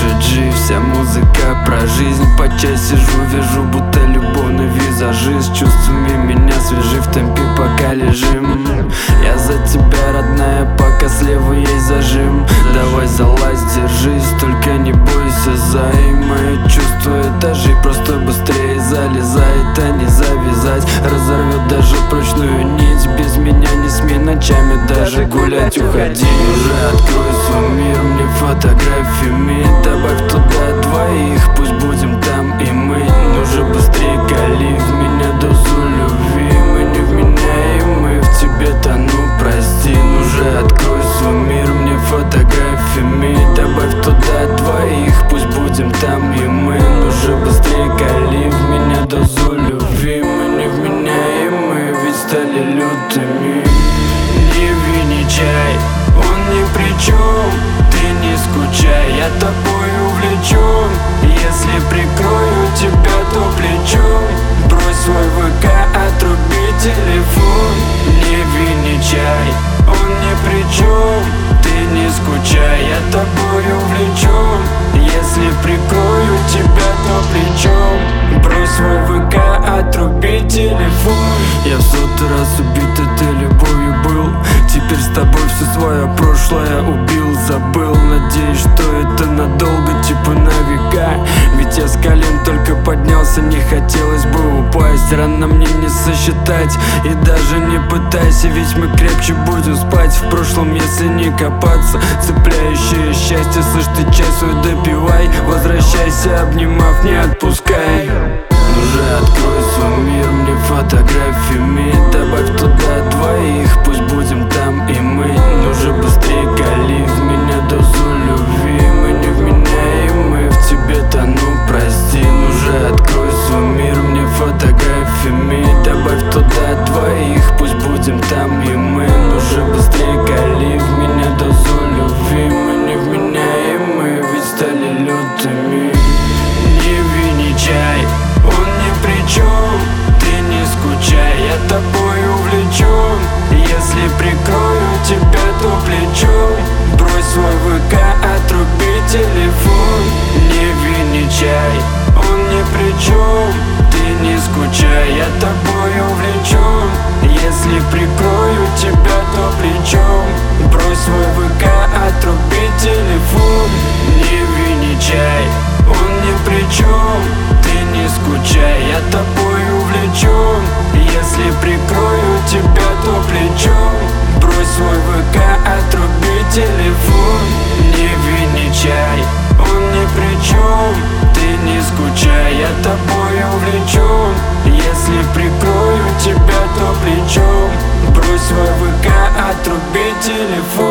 G, вся музыка про жизнь. По часу сижу, вижу, будто любовный визажист. Чувствами меня свежи, в темпе пока лежим. Я за тебя, родная, пока слева есть зажим. Давай залазь, держись, только не бойся, зай. Мои чувства этажи, просто быстрее залезает, а не завязать. Разорвет даже прочную нить. Без меня не смей ночами даже гулять уходи. Уже открой свой мир мне фотографиями. Добавь туда двоих, пусть будем там и мы. Ну же быстрее кали в меня дозу любви. Мы невменяемы, в тебе тону, прости. Ну же открой свой мир мне фотографиями. Добавь туда двоих, пусть будем там и мы. Ну же быстрее кали в меня дозу любви. Мы невменяемы, ведь стали лютыми. Не вини чай, он ни при чем. Ты не скучай, я тобой увлечен. Если прикрою тебя, то плечом. Брось свой ВК, отруби телефон. Не вини чай, он ни при чем. Ты не скучай, я тобой увлечен. Если прикрою тебя, то плечом. Брось свой ВК, отруби телефон. Я в сотый раз убит этой любовью был. Теперь с тобой все свое прошлое убил, забыл. Надеюсь, что это надолго, типа на века. Ведь я с колен только поднялся, не хотелось бы упасть. Рано мне не сосчитать и даже не пытайся, ведь мы крепче будем спать в прошлом, если не копаться. Цепляющее счастье, слышь, ты чай свой допивай. Возвращайся, обнимав, не отпускай. Уже открой свой мир мне фотографиями. Добавь туда двоих, пусть будем там и мы. Ну же быстрее кали в меня дозу любви. Мы невменяемы, в тебе тону, прости. Ну же открой свой мир мне фотографиями. Добавь туда двоих, пусть будем там и мы. Ну же быстрее кали в меня дозу любви. Мы невменяемы, ведь стали лютыми. Не вини чай, он ни при чем. Ты не скучай, я тобой увлечен. Если прикрою тебя, то плечом. Брось свой ВК, отруби телефон. Не вини чай, он ни при чем. Ты не скучай, я тобой увлечен. Если прикрою тебя, то плечом. Брось свой ВК, отруби телефон. Не вини чай, он ни при чем. Ты не скучай, я тобой увлечен. Если прикрою тебя, то плечом. Брось свой ВК, отруби телефон. Не вини чай, он ни при чем. Ты не скучай, я тобой увлечен. Если прикрою тебя, то плечом. Брось свой ВК, отруби телефон.